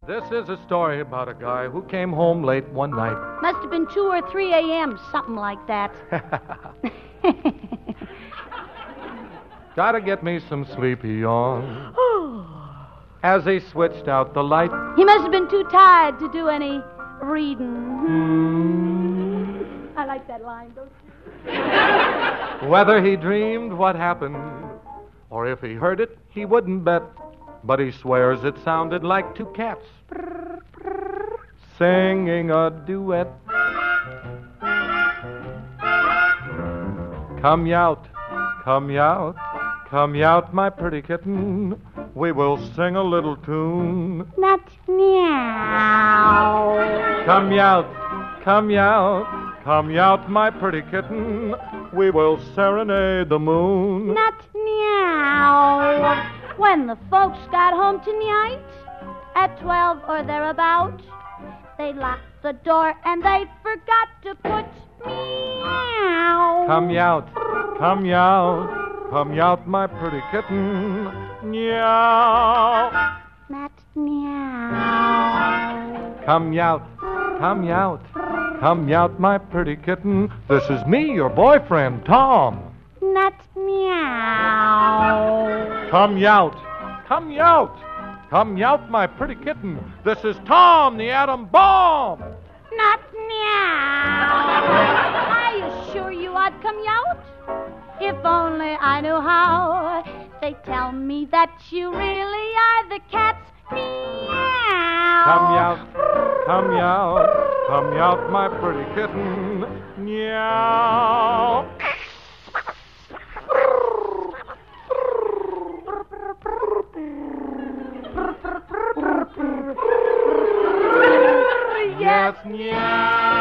This is a story about a guy who came home late one night. Must have been 2 or 3 a.m., something like that. Gotta get me some sleepy on. As he switched out the light. He must have been too tired to do any reading. I like that line, don't you? Whether he dreamed what happened, or if he heard it, he wouldn't bet. But he swears it sounded like two cats singing a duet. Come out, come out, come out, my pretty kitten. We will sing a little tune. Not meow. Come out, come out, come out, my pretty kitten. We will serenade the moon. Not meow. When the folks got home tonight, at 12 or thereabout, they locked the door and they forgot to put meow. Come out, come out, come out, my pretty kitten. Meow. Not meow. Come out, come out, come out, my pretty kitten. This is me, your boyfriend, Tom. Not meow. Come out, come out, come out, my pretty kitten. This is Tom, the atom bomb. Not meow. Are you sure you ought come out? If only I knew how. They tell me that you really are the cat's meow. Come out, come out, come out, my pretty kitten. Meow. Yes, meow.